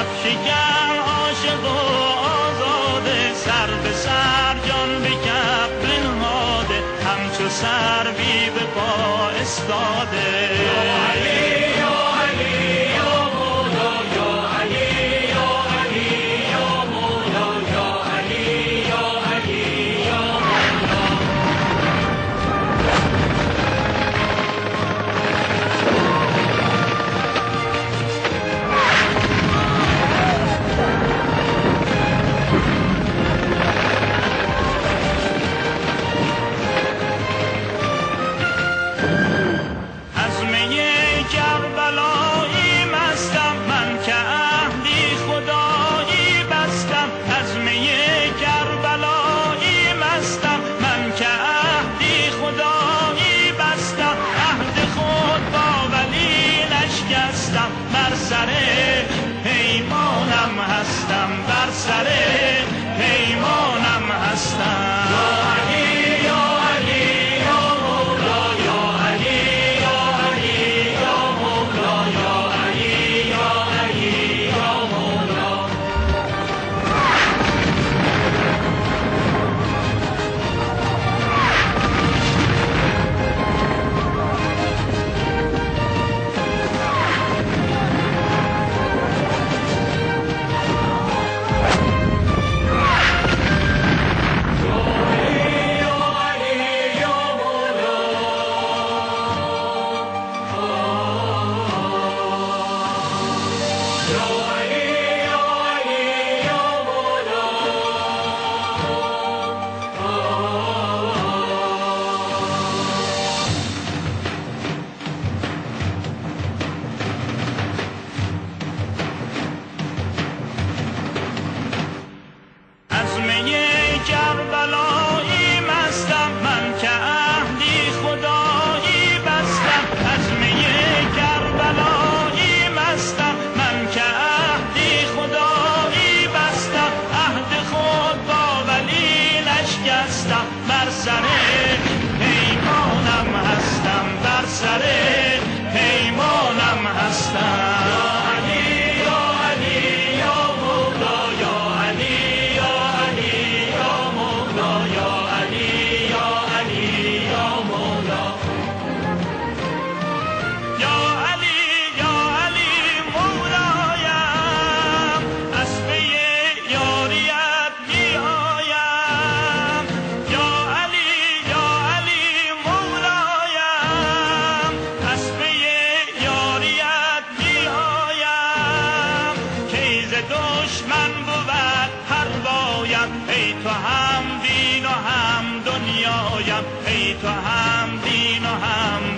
شکم عاشق و آزاده، سر به سر جان به کف بنهاده، همچو سروی به پا استاده. یا علی یا علی یا مولا، یا علی یا علی یا مولا، یا علی یا علی یا مولا. بر سر پیمانم هستم، بر سر پیمانم هستم. یا علی یا علی یا مولا، یا علی یا علی یا مولا، یا علی یا علی یا مولا. کربلایی مستم، من که عهدی خدایی بستم. از می کربلایی مستم، من که عهدی خدایی بستم. عهد خود با ولی نشکستم، بر سر پیمانم هستم، بر سر پیمانم هستم. دشمن بود هر بایم، ای تو هم دین و هم دنیایم، ای تو هم دین و هم